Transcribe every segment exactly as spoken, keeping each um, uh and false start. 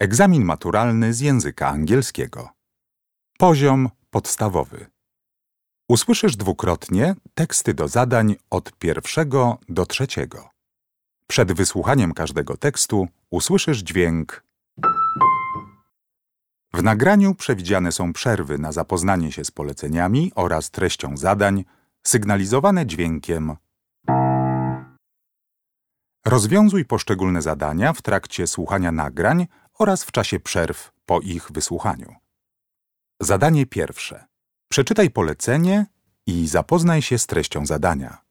Egzamin maturalny z języka angielskiego. Poziom podstawowy. Usłyszysz dwukrotnie teksty do zadań od pierwszego do trzeciego. Przed wysłuchaniem każdego tekstu usłyszysz dźwięk. W nagraniu przewidziane są przerwy na zapoznanie się z poleceniami oraz treścią zadań, sygnalizowane dźwiękiem. Rozwiązuj poszczególne zadania w trakcie słuchania nagrań oraz w czasie przerw po ich wysłuchaniu. Zadanie pierwsze. Przeczytaj polecenie i zapoznaj się z treścią zadania.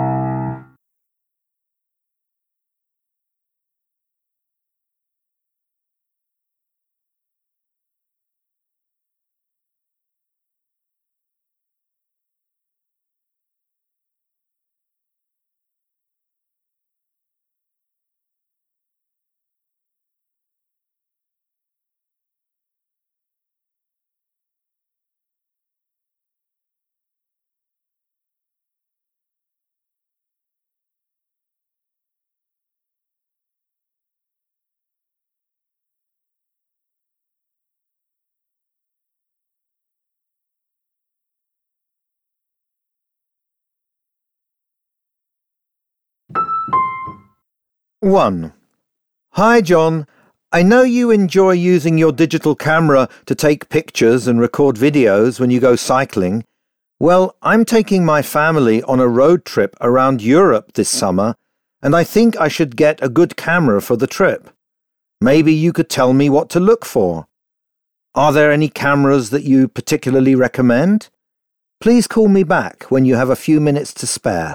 one. Hi, John. I know you enjoy using your digital camera to take pictures and record videos when you go cycling. Well, I'm taking my family on a road trip around Europe this summer, and I think I should get a good camera for the trip. Maybe you could tell me what to look for. Are there any cameras that you particularly recommend? Please call me back when you have a few minutes to spare.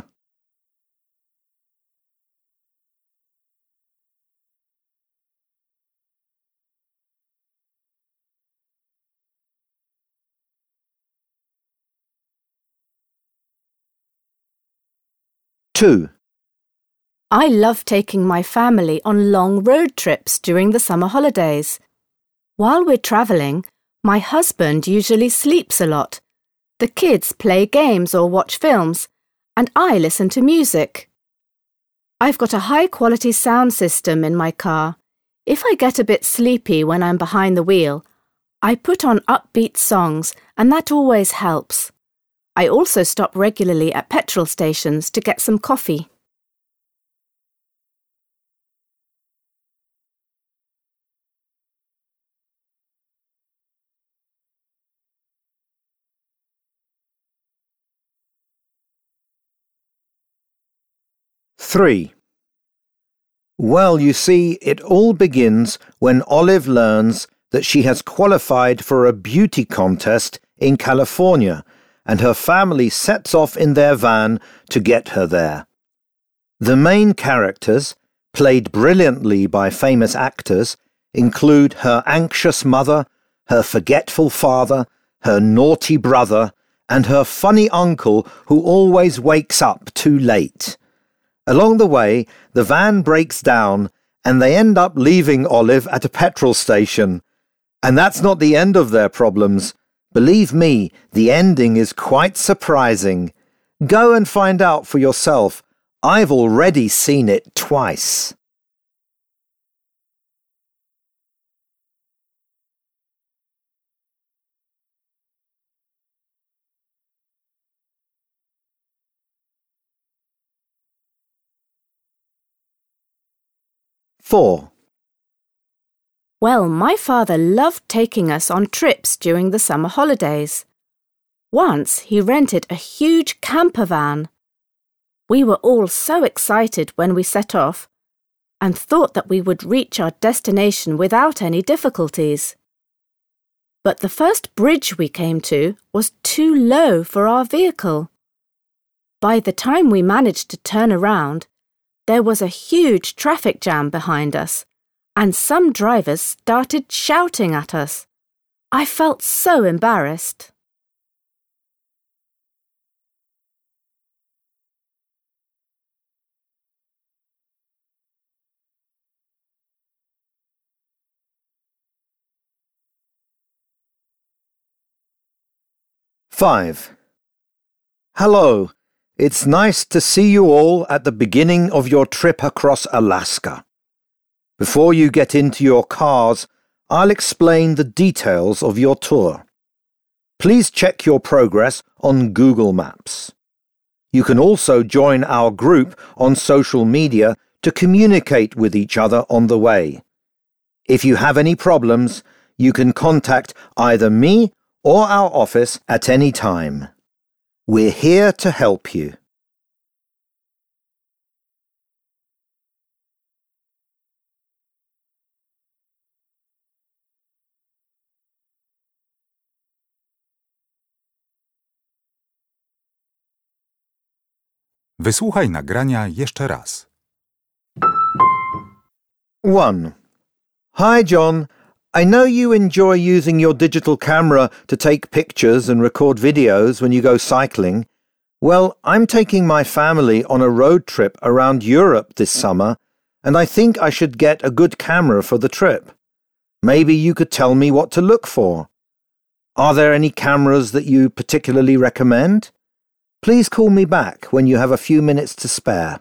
two. I love taking my family on long road trips during the summer holidays. While we're travelling, my husband usually sleeps a lot. The kids play games or watch films, and I listen to music. I've got a high-quality sound system in my car. If I get a bit sleepy when I'm behind the wheel, I put on upbeat songs, and that always helps. I also stop regularly at petrol stations to get some coffee. three. Well, you see, it all begins when Olive learns that she has qualified for a beauty contest in California, and her family sets off in their van to get her there. The main characters, played brilliantly by famous actors, include her anxious mother, her forgetful father, her naughty brother, and her funny uncle who always wakes up too late. Along the way, the van breaks down and they end up leaving Olive at a petrol station. And that's not the end of their problems. Believe me, the ending is quite surprising. Go and find out for yourself. I've already seen it twice. four. Well, my father loved taking us on trips during the summer holidays. Once he rented a huge camper van. We were all so excited when we set off and thought that we would reach our destination without any difficulties. But the first bridge we came to was too low for our vehicle. By the time we managed to turn around, there was a huge traffic jam behind us, and some drivers started shouting at us. I felt so embarrassed. five. Hello. It's nice to see you all at the beginning of your trip across Alaska. Before you get into your cars, I'll explain the details of your tour. Please check your progress on Google Maps. You can also join our group on social media to communicate with each other on the way. If you have any problems, you can contact either me or our office at any time. We're here to help you. Wysłuchaj nagrania jeszcze raz. one. Hi, John. I know you enjoy using your digital camera to take pictures and record videos when you go cycling. Well, I'm taking my family on a road trip around Europe this summer, and I think I should get a good camera for the trip. Maybe you could tell me what to look for. Are there any cameras that you particularly recommend? Please call me back when you have a few minutes to spare.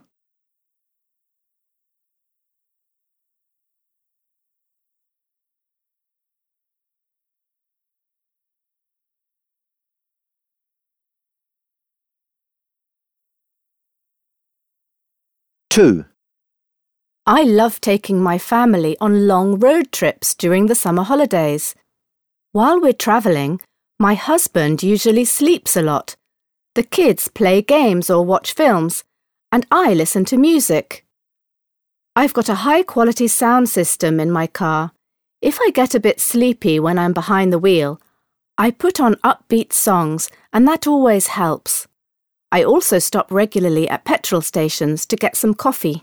two. I love taking my family on long road trips during the summer holidays. While we're travelling, my husband usually sleeps a lot. The kids play games or watch films, and I listen to music. I've got a high-quality sound system in my car. If I get a bit sleepy when I'm behind the wheel, I put on upbeat songs, and that always helps. I also stop regularly at petrol stations to get some coffee.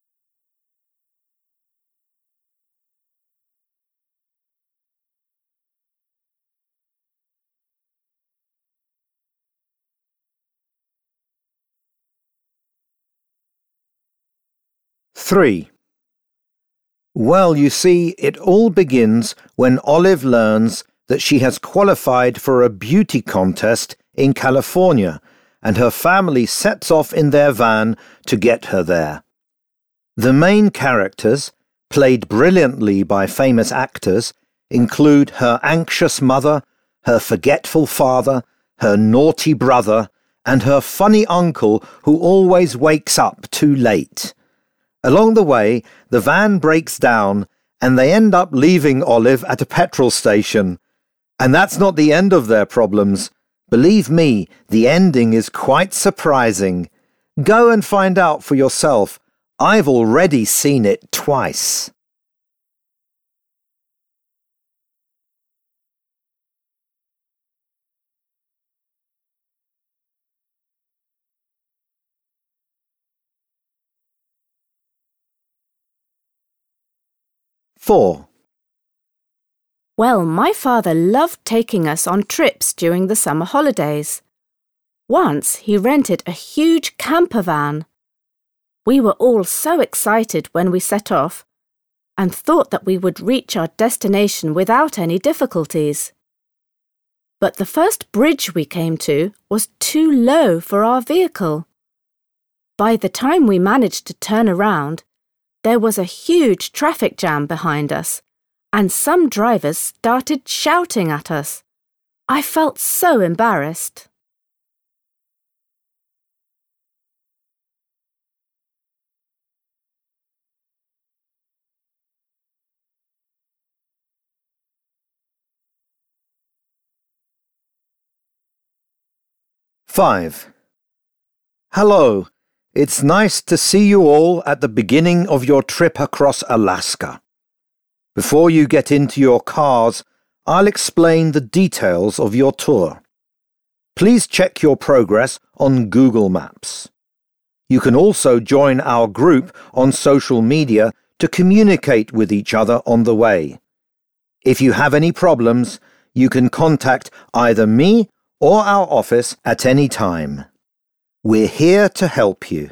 three. Well, you see, it all begins when Olive learns that she has qualified for a beauty contest in California, and her family sets off in their van to get her there. The main characters, played brilliantly by famous actors, include her anxious mother, her forgetful father, her naughty brother, and her funny uncle who always wakes up too late. Along the way, the van breaks down and they end up leaving Olive at a petrol station. And that's not the end of their problems. Believe me, the ending is quite surprising. Go and find out for yourself. I've already seen it twice. four. Well, my father loved taking us on trips during the summer holidays. Once he rented a huge camper van. We were all so excited when we set off and thought that we would reach our destination without any difficulties. But the first bridge we came to was too low for our vehicle. By the time we managed to turn around, there was a huge traffic jam behind us, and some drivers started shouting at us. I felt so embarrassed. five. Hello. It's nice to see you all at the beginning of your trip across Alaska. Before you get into your cars, I'll explain the details of your tour. Please check your progress on Google Maps. You can also join our group on social media to communicate with each other on the way. If you have any problems, you can contact either me or our office at any time. We're here to help you.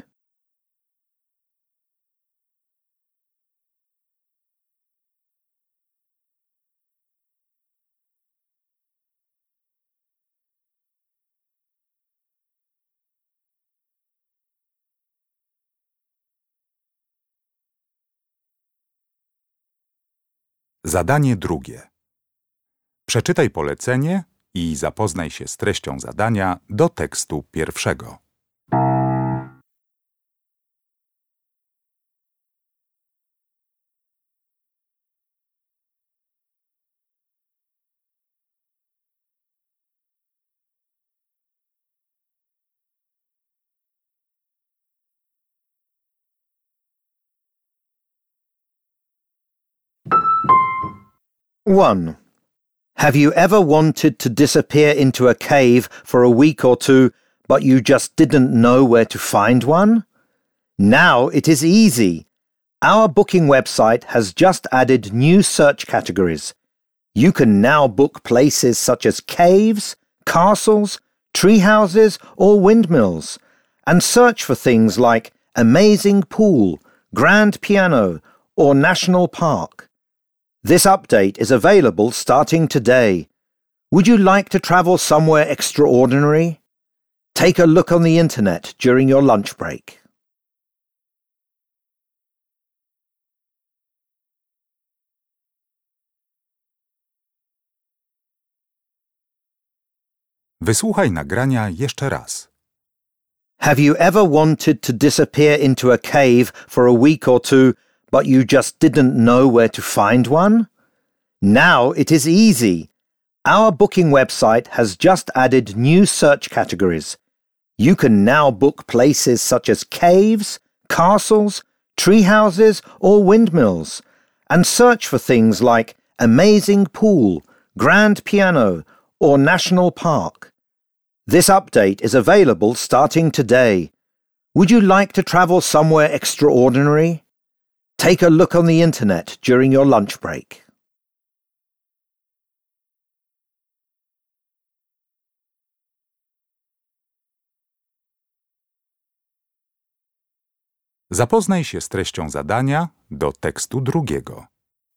Zadanie drugie. Przeczytaj polecenie i zapoznaj się z treścią zadania do tekstu pierwszego. one. Have you ever wanted to disappear into a cave for a week or two, but you just didn't know where to find one? Now it is easy. Our booking website has just added new search categories. You can now book places such as caves, castles, tree houses, or windmills, and search for things like amazing pool, grand piano, or national park. This update is available starting today. Would you like to travel somewhere extraordinary? Take a look on the internet during your lunch break. Wysłuchaj nagrania jeszcze raz. Have you ever wanted to disappear into a cave for a week or two, but you just didn't know where to find one? Now it is easy. Our booking website has just added new search categories. You can now book places such as caves, castles, tree houses, or windmills, and search for things like amazing pool, grand piano, or national park. This update is available starting today. Would you like to travel somewhere extraordinary? Take a look on the internet during your lunch break. Zapoznaj się z treścią zadania do tekstu drugiego.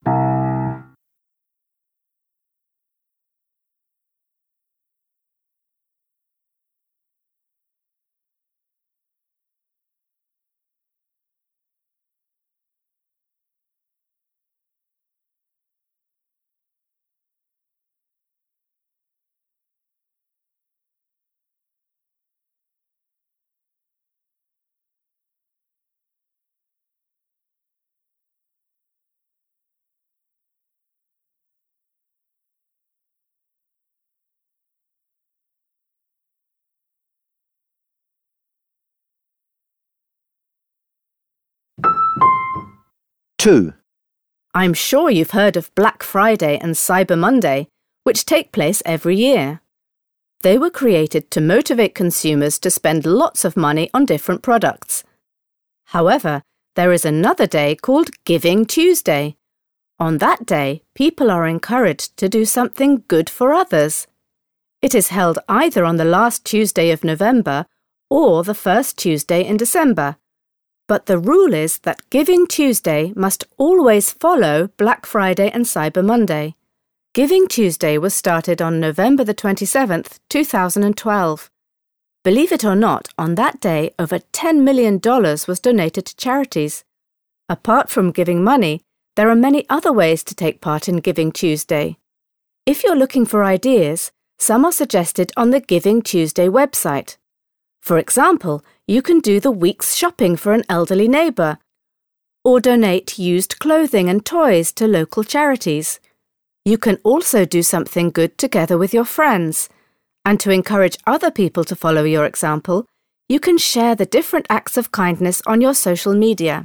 two. I'm sure you've heard of Black Friday and Cyber Monday, which take place every year. They were created to motivate consumers to spend lots of money on different products. However, there is another day called Giving Tuesday. On that day, people are encouraged to do something good for others. It is held either on the last Tuesday of November or the first Tuesday in December. But the rule is that Giving Tuesday must always follow Black Friday and Cyber Monday. Giving Tuesday was started on November the twenty-seventh, two thousand twelve. Believe it or not, on that day over ten million dollars was donated to charities. Apart from giving money, there are many other ways to take part in Giving Tuesday. If you're looking for ideas, some are suggested on the Giving Tuesday website. For example, you can do the week's shopping for an elderly neighbour, or donate used clothing and toys to local charities. You can also do something good together with your friends. And to encourage other people to follow your example, you can share the different acts of kindness on your social media.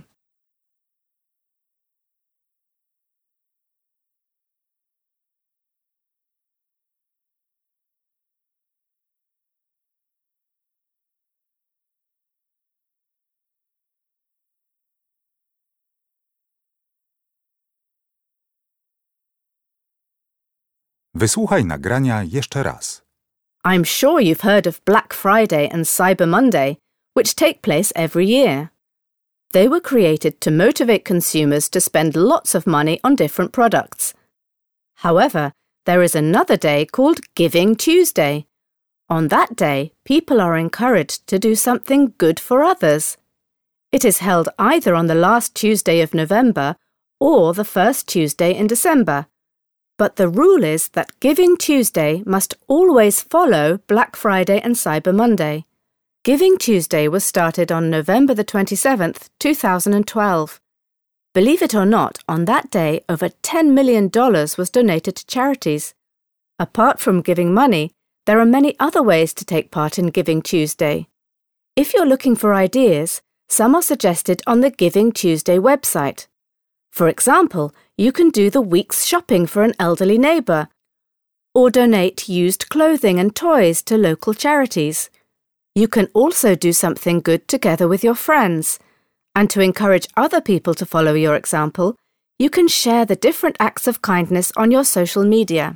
Wysłuchaj nagrania jeszcze raz. I'm sure you've heard of Black Friday and Cyber Monday, which take place every year. They were created to motivate consumers to spend lots of money on different products. However, there is another day called Giving Tuesday. On that day, people are encouraged to do something good for others. It is held either on the last Tuesday of November or the first Tuesday in December. But the rule is that Giving Tuesday must always follow Black Friday and Cyber Monday. Giving Tuesday was started on November the twenty-seventh, two thousand twelve. Believe it or not, on that day over ten million dollars was donated to charities. Apart from giving money, there are many other ways to take part in Giving Tuesday. If you're looking for ideas, some are suggested on the Giving Tuesday website. For example, you can do the week's shopping for an elderly neighbour, or donate used clothing and toys to local charities. You can also do something good together with your friends. And to encourage other people to follow your example, you can share the different acts of kindness on your social media.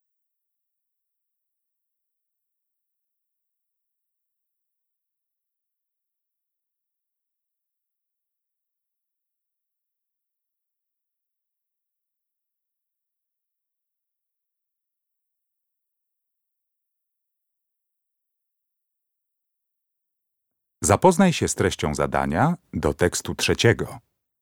Zapoznaj się z treścią zadania do tekstu trzeciego.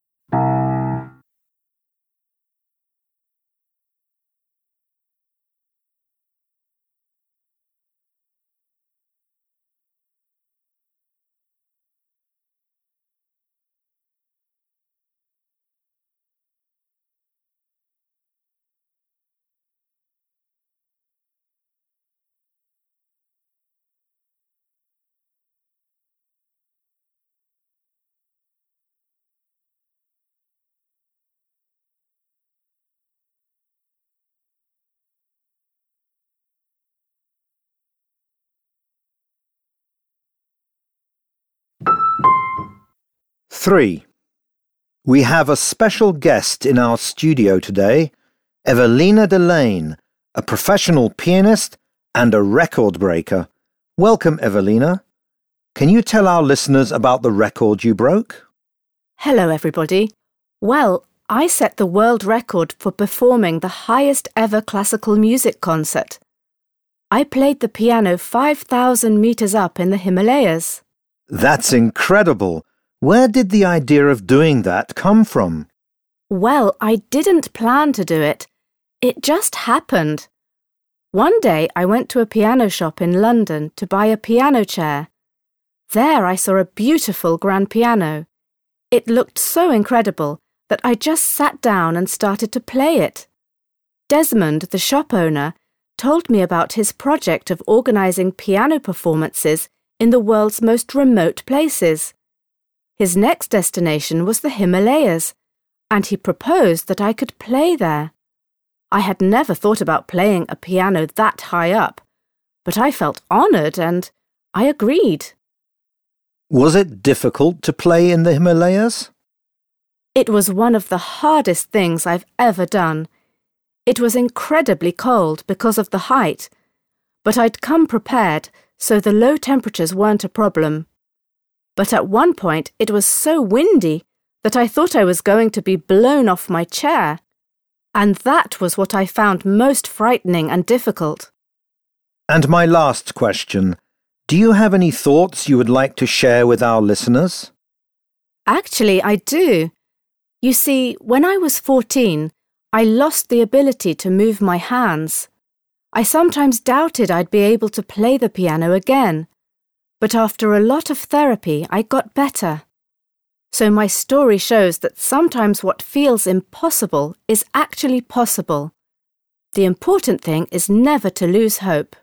Three. We have a special guest in our studio today, Evelina Delane, a professional pianist and a record breaker. Welcome, Evelina. Can you tell our listeners about the record you broke? Hello, everybody. Well, I set the world record for performing the highest ever classical music concert. I played the piano five thousand meters up in the Himalayas. That's incredible. Where did the idea of doing that come from? Well, I didn't plan to do it. It just happened. One day I went to a piano shop in London to buy a piano chair. There I saw a beautiful grand piano. It looked so incredible that I just sat down and started to play it. Desmond, the shop owner, told me about his project of organising piano performances in the world's most remote places. His next destination was the Himalayas, and he proposed that I could play there. I had never thought about playing a piano that high up, but I felt honoured and I agreed. Was it difficult to play in the Himalayas? It was one of the hardest things I've ever done. It was incredibly cold because of the height, but I'd come prepared, so the low temperatures weren't a problem. But at one point it was so windy that I thought I was going to be blown off my chair. And that was what I found most frightening and difficult. And my last question. Do you have any thoughts you would like to share with our listeners? Actually, I do. You see, when I was fourteen, I lost the ability to move my hands. I sometimes doubted I'd be able to play the piano again. But after a lot of therapy, I got better. So my story shows that sometimes what feels impossible is actually possible. The important thing is never to lose hope.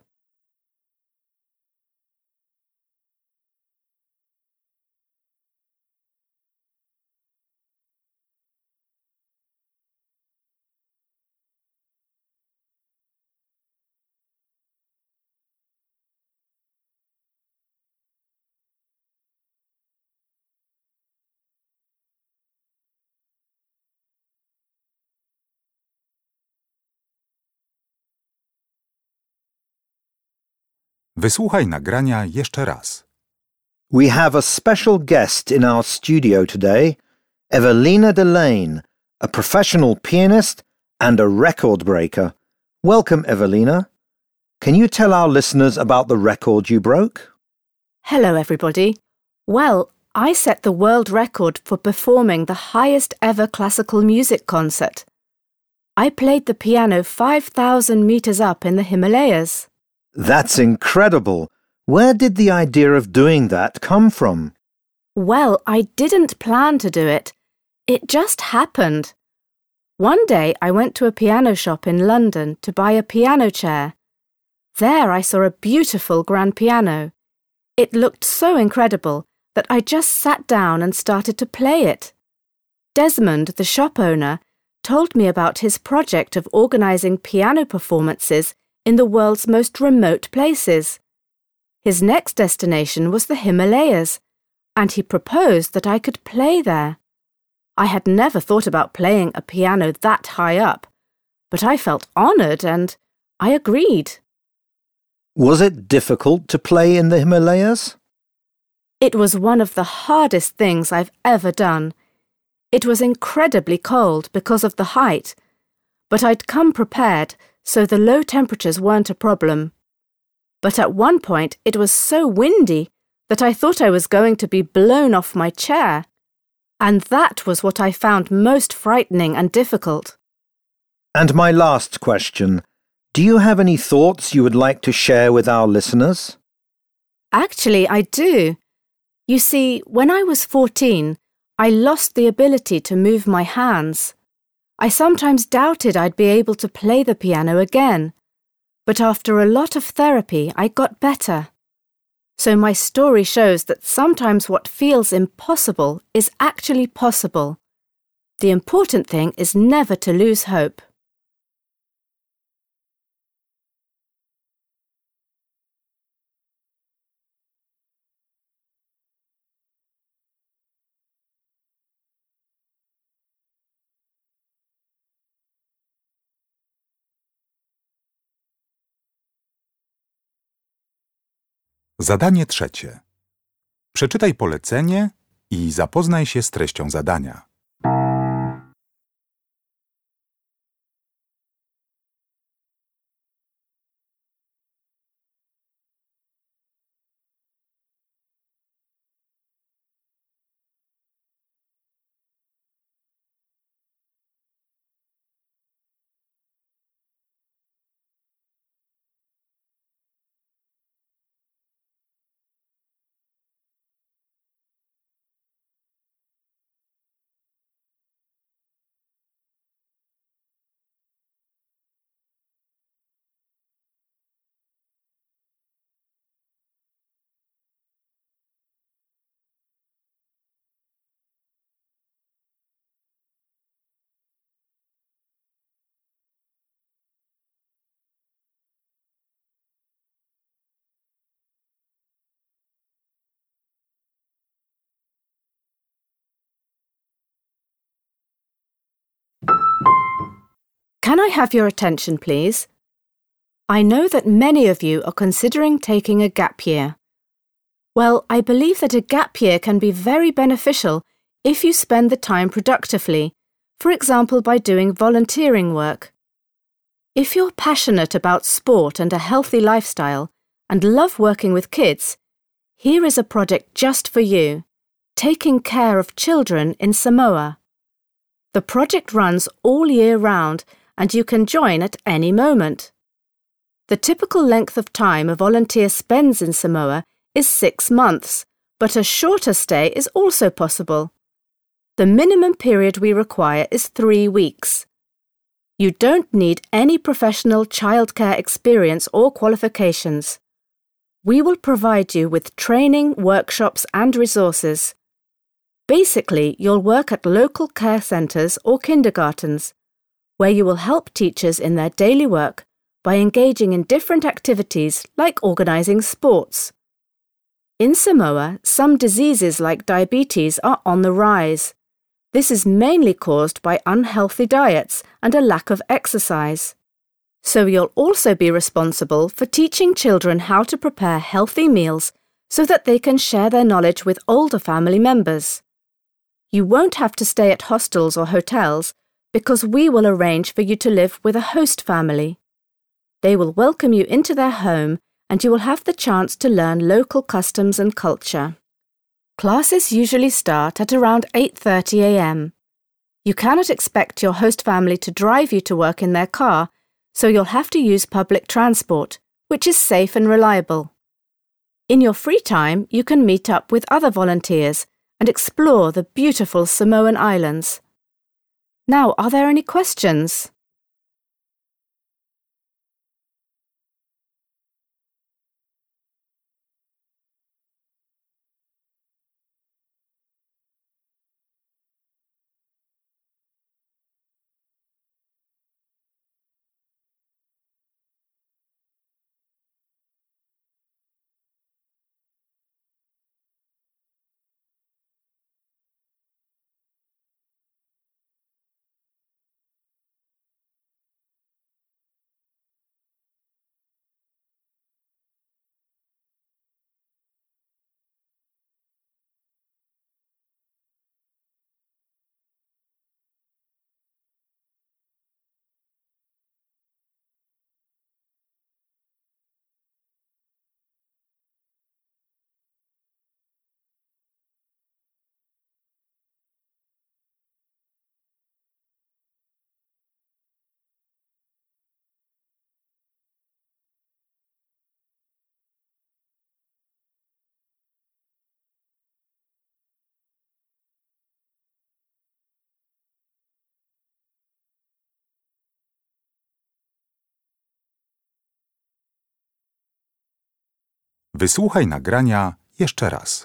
Wysłuchaj nagrania jeszcze raz. We have a special guest in our studio today, Evelina Delane, a professional pianist and a record breaker. Welcome, Evelina. Can you tell our listeners about the record you broke? Hello, everybody. Well, I set the world record for performing the highest ever classical music concert. I played the piano five thousand meters up in the Himalayas. That's incredible. Where did the idea of doing that come from? Well, I didn't plan to do it. It just happened. One day I went to a piano shop in London to buy a piano chair. There I saw a beautiful grand piano. It looked so incredible that I just sat down and started to play it. Desmond, the shop owner, told me about his project of organising piano performances in the world's most remote places. His next destination was the Himalayas, and he proposed that I could play there. I had never thought about playing a piano that high up, but I felt honoured and I agreed. Was it difficult to play in the Himalayas? It was one of the hardest things I've ever done. It was incredibly cold because of the height, but I'd come prepared, so the low temperatures weren't a problem. But at one point it was so windy that I thought I was going to be blown off my chair, and that was what I found most frightening and difficult. And my last question, do you have any thoughts you would like to share with our listeners? Actually, I do. You see, when I was fourteen, I lost the ability to move my hands. I sometimes doubted I'd be able to play the piano again, but after a lot of therapy, I got better. So my story shows that sometimes what feels impossible is actually possible. The important thing is never to lose hope. Zadanie trzecie. Przeczytaj polecenie i zapoznaj się z treścią zadania. Can I have your attention, please? I know that many of you are considering taking a gap year. Well, I believe that a gap year can be very beneficial if you spend the time productively, for example by doing volunteering work. If you're passionate about sport and a healthy lifestyle and love working with kids, here is a project just for you, Taking Care of Children in Samoa. The project runs all year round and you can join at any moment. The typical length of time a volunteer spends in Samoa is six months, but a shorter stay is also possible. The minimum period we require is three weeks. You don't need any professional childcare experience or qualifications. We will provide you with training, workshops and resources. Basically, you'll work at local care centres or kindergartens, where you will help teachers in their daily work by engaging in different activities like organising sports. In Samoa, some diseases like diabetes are on the rise. This is mainly caused by unhealthy diets and a lack of exercise. So you'll also be responsible for teaching children how to prepare healthy meals so that they can share their knowledge with older family members. You won't have to stay at hostels or hotels because we will arrange for you to live with a host family. They will welcome you into their home and you will have the chance to learn local customs and culture. Classes usually start at around eight thirty a m. You cannot expect your host family to drive you to work in their car, so you'll have to use public transport, which is safe and reliable. In your free time, you can meet up with other volunteers and explore the beautiful Samoan Islands. Now, are there any questions? Wysłuchaj nagrania jeszcze raz.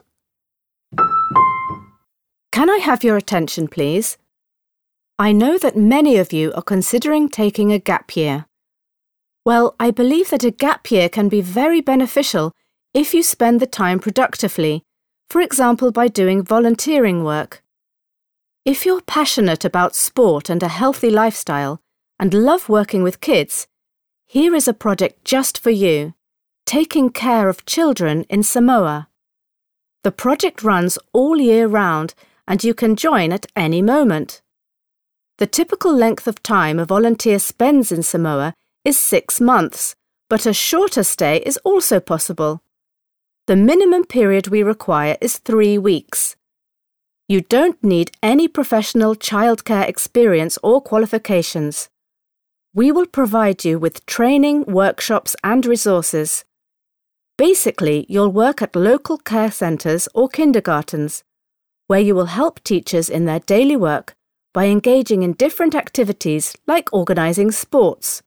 Can I have your attention, please? I know that many of you are considering taking a gap year. Well, I believe that a gap year can be very beneficial if you spend the time productively, for example by doing volunteering work. If you're passionate about sport and a healthy lifestyle and love working with kids, here is a project just for you, taking care of children in Samoa. The project runs all year round and you can join at any moment. The typical length of time a volunteer spends in Samoa is six months, but a shorter stay is also possible. The minimum period we require is three weeks. You don't need any professional childcare experience or qualifications. We will provide you with training, workshops and resources. Basically, you'll work at local care centres or kindergartens, where you will help teachers in their daily work by engaging in different activities like organising sports.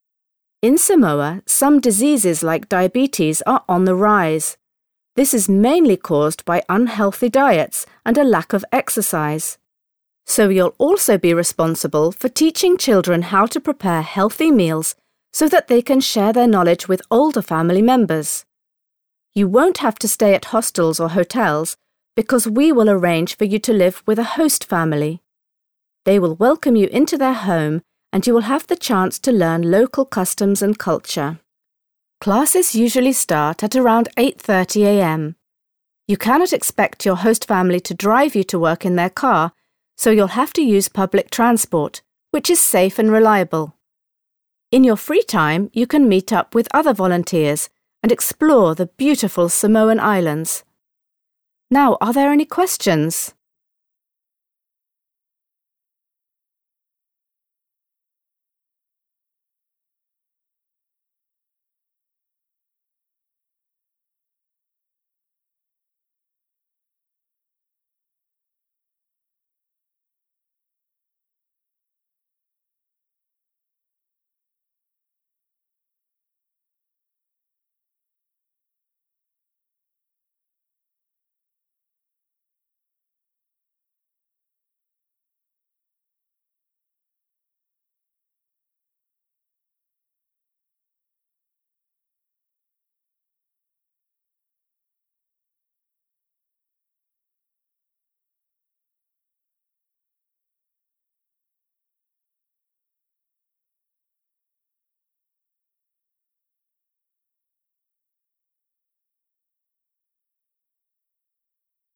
In Samoa, some diseases like diabetes are on the rise. This is mainly caused by unhealthy diets and a lack of exercise. So you'll also be responsible for teaching children how to prepare healthy meals so that they can share their knowledge with older family members. You won't have to stay at hostels or hotels because we will arrange for you to live with a host family. They will welcome you into their home and you will have the chance to learn local customs and culture. Classes usually start at around eight thirty a m. You cannot expect your host family to drive you to work in their car, so you'll have to use public transport, which is safe and reliable. In your free time, you can meet up with other volunteers and explore the beautiful Samoan Islands. Now, are there any questions?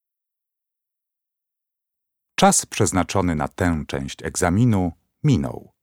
Czas przeznaczony na tę część egzaminu minął.